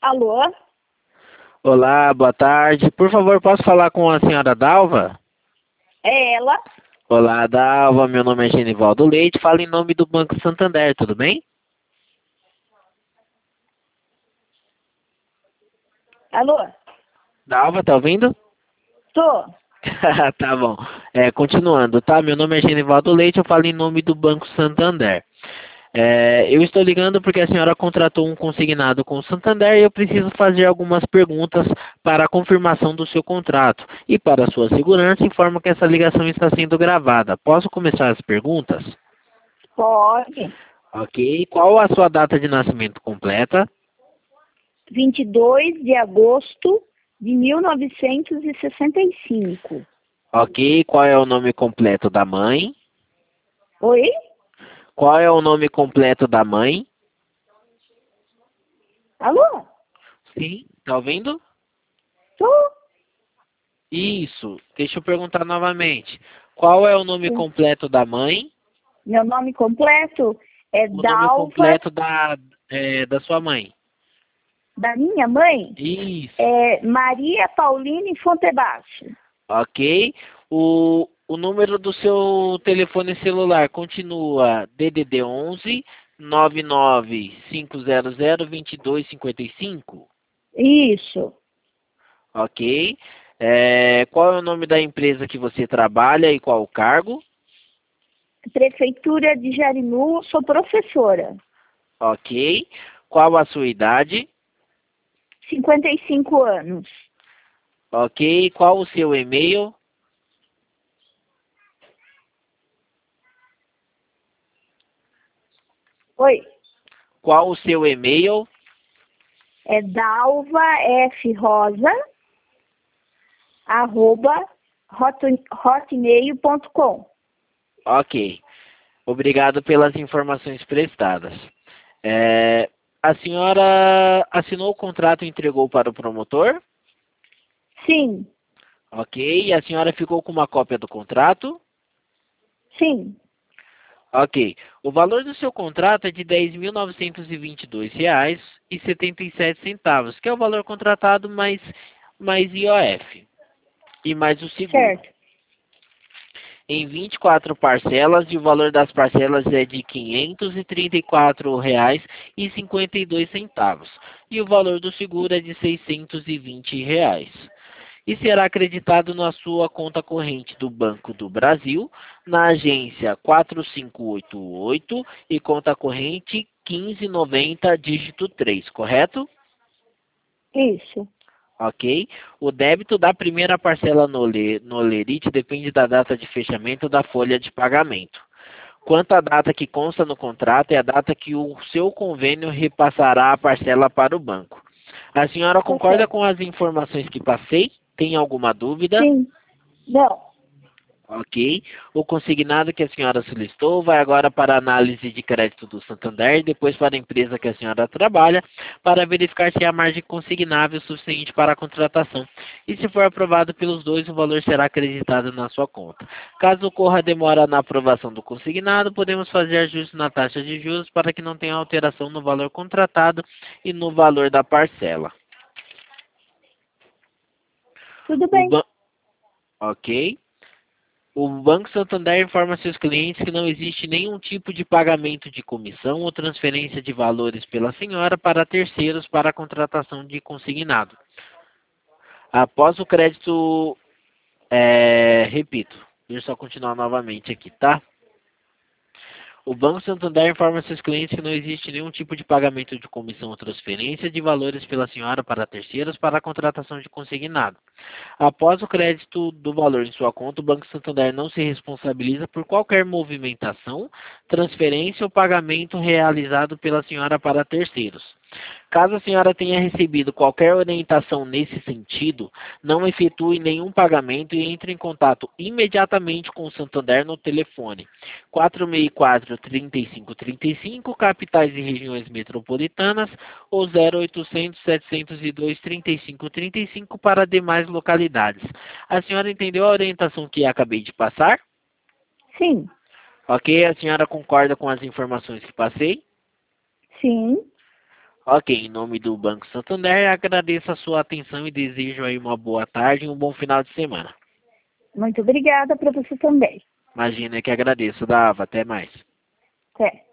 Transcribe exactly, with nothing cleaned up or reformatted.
Alô? Olá, boa tarde. Por favor, posso falar com a senhora Dalva? É ela? Olá, Dalva. Meu nome é Genivaldo Leite. Falo em nome do Banco Santander, tudo bem? Alô? Dalva, tá ouvindo? Tô. Tá bom. É, continuando, tá? Meu nome é Genivaldo Leite. Eu falo em nome do Banco Santander. É, eu estou ligando porque a senhora contratou um consignado com o Santander e eu preciso fazer algumas perguntas para a confirmação do seu contrato. E para a sua segurança, informo que essa ligação está sendo gravada. Posso começar as perguntas? Pode. Ok. Qual a sua data de nascimento completa? vinte e dois de agosto de mil novecentos e sessenta e cinco. Ok. Qual é o nome completo da mãe? Oi? Qual é o nome completo da mãe? Alô? Sim. Tá ouvindo? Tô. Isso. Deixa eu perguntar novamente. Qual é o nome Sim. completo da mãe? Meu nome completo é O nome Dalva, completo da, é, da sua mãe? da minha mãe, Isso. é Maria Pauline Fontebaixo. Ok. O, o número do seu telefone celular continua D D D onze nove nove cinco zero zero dois dois cinco cinco? Isso. Ok. É, qual é o nome da empresa que você trabalha e qual o cargo? Prefeitura de Jarinu, sou professora. Ok. Qual a sua idade? cinquenta e cinco anos. Ok. Qual o seu e-mail? Oi? Qual o seu e-mail? É Dalva F. Rosa, arroba hot- hotmail ponto com. Ok. Obrigado pelas informações prestadas. É, a senhora assinou o contrato e entregou para o promotor? Sim, Ok. E a senhora ficou com uma cópia do contrato? sim, Ok. O valor do seu contrato é de dez mil novecentos e vinte e dois reais e setenta e sete centavos, que é o valor contratado mais, mais I O F e mais o seguro. certo. Em vinte e quatro parcelas e o valor das parcelas é de quinhentos e trinta e quatro reais e cinquenta e dois centavos e o valor do seguro é de seiscentos e vinte reais. E será acreditado na sua conta corrente do Banco do Brasil, na agência quatro cinco oito oito e conta corrente quinze noventa dígito três, correto? Isso. Ok? O débito da primeira parcela no, le, no Lerite depende da data de fechamento da folha de pagamento. Quanto à data que consta no contrato, é a data que o seu convênio repassará a parcela para o banco. A senhora Tá concorda certo. com as informações que passei? Tem alguma dúvida? Sim. Não. Ok. O consignado que a senhora solicitou vai agora para a análise de crédito do Santander e depois para a empresa que a senhora trabalha para verificar se há margem consignável suficiente para a contratação. E se for aprovado pelos dois, o valor será acreditado na sua conta. Caso ocorra demora na aprovação do consignado, podemos fazer ajustes na taxa de juros para que não tenha alteração no valor contratado e no valor da parcela. Tudo O bem. ban... Ok. O Banco Santander informa seus clientes que não existe nenhum tipo de pagamento de comissão ou transferência de valores pela senhora para terceiros para a contratação de consignado. Após o crédito, é, repito, deixa eu só continuar novamente aqui, tá? O Banco Santander informa seus clientes que não existe nenhum tipo de pagamento de comissão ou transferência de valores pela senhora para terceiros para a contratação de consignado. Após o crédito do valor em sua conta, o Banco Santander não se responsabiliza por qualquer movimentação, transferência ou pagamento realizado pela senhora para terceiros. Caso a senhora tenha recebido qualquer orientação nesse sentido, não efetue nenhum pagamento e entre em contato imediatamente com o Santander no telefone quatro seis quatro, três cinco três cinco, capitais e regiões metropolitanas, ou zero oitocentos, setecentos e dois, trinta e cinco trinta e cinco para demais localidades. A senhora entendeu a orientação que acabei de passar? Sim. Ok, a senhora concorda com as informações que passei? Sim. Ok, em nome do Banco Santander, agradeço a sua atenção e desejo aí uma boa tarde e um bom final de semana. Muito obrigada para você também. Imagina que agradeço, Dava. Até mais. Até.